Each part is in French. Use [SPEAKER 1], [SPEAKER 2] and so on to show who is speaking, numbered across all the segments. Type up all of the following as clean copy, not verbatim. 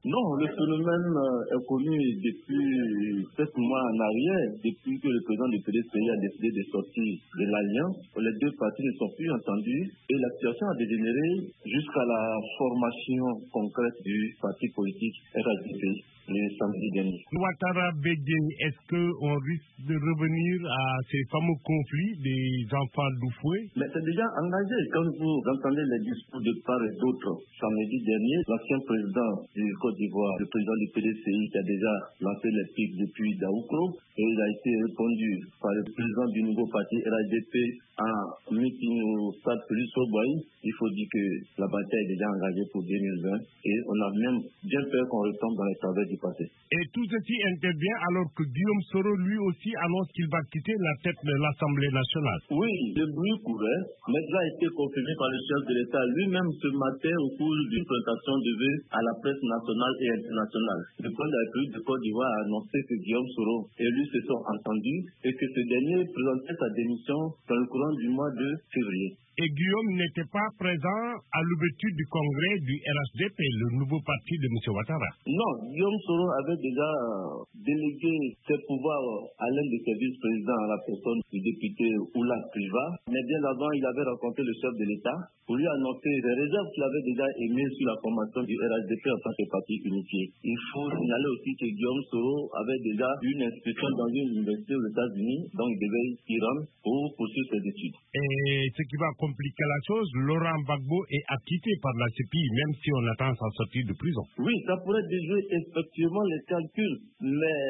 [SPEAKER 1] Non, le phénomène est connu depuis 7 mois en arrière, depuis que le président du PDCI a décidé de sortir de l'Alliance. Les deux partis ne sont plus entendus et la situation a dégénéré jusqu'à la formation concrète du parti politique RHDP le samedi dernier.
[SPEAKER 2] Ouattara Bédié, est-ce qu'on risque de revenir à ces fameux conflits des enfants d'Oufoué?
[SPEAKER 1] Mais c'est déjà engagé. Quand vous entendez les discours de part et d'autre, samedi dernier, l'ancien président du Côte d'Ivoire, le président du PDCI qui a déjà lancé les pics depuis Daoukro, et il a été répondu par le président du nouveau parti RHDP en meeting au stade Félix Houphouët. Il faut dire que la bataille est déjà engagée pour 2020 et on a même bien peur qu'on retombe dans les travers du passé.
[SPEAKER 2] Et tout ceci intervient alors que Guillaume Soro lui aussi annonce qu'il va quitter la tête de l'Assemblée nationale.
[SPEAKER 1] Oui, le bruit courait, mais cela a été confirmé par le chef de l'État lui-même ce matin au cours d'une présentation de vœux à la presse nationale et internationale. Le président de la République de Côte d'Ivoire a annoncé que Guillaume Soro et lui se sont entendus et que ce dernier présentait sa démission dans le courant du mois de février.
[SPEAKER 2] Et Guillaume n'était pas présent à l'ouverture du congrès du RHDP, le nouveau parti de M. Ouattara.
[SPEAKER 1] Non, Guillaume Soro avait déjà délégué ses pouvoirs à l'un de ses vice-présidents, à la personne du député Oula Priva. Mais bien avant, il avait rencontré le chef de l'État pour lui annoncer les réserves qu'il avait déjà émises sur la formation du RHDP en tant que parti unifié. Il faut signaler aussi que Guillaume Soro avait déjà eu une inscription dans une université aux États-Unis, donc il devait y rendre pour poursuivre ses études.
[SPEAKER 2] Et ce qui va compliquer la chose, Laurent Gbagbo est acquitté par la CPI, même si on attend sa sortie de prison.
[SPEAKER 1] Oui, ça pourrait déjouer effectivement les calculs, mais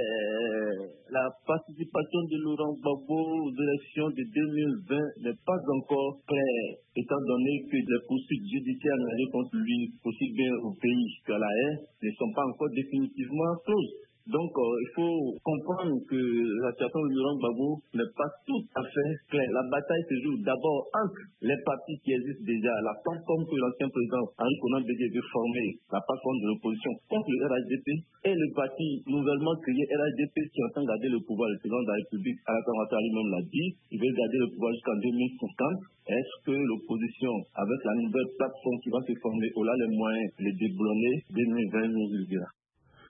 [SPEAKER 1] la participation de Laurent Gbagbo aux élections de 2020 n'est pas encore claire, étant donné que les poursuites judiciaires engagées contre lui, aussi bien au pays qu'à la haie, ne sont pas encore définitivement closes. Donc, il faut comprendre que la situation de Laurent Gbagbo n'est pas tout à fait claire. La bataille se joue d'abord entre les partis qui existent déjà, la plateforme que l'ancien président Henri Konan Bédié veut former, la plateforme de l'opposition contre le RHDP, et le parti nouvellement créé RHDP qui entend garder le pouvoir. Le président de la République, Alassane Ouattara lui-même l'a dit, il veut garder le pouvoir jusqu'en 2050. Est-ce que l'opposition, avec la nouvelle plateforme qui va se former, aura les moyens de les déboulonner 2020, nous le dira.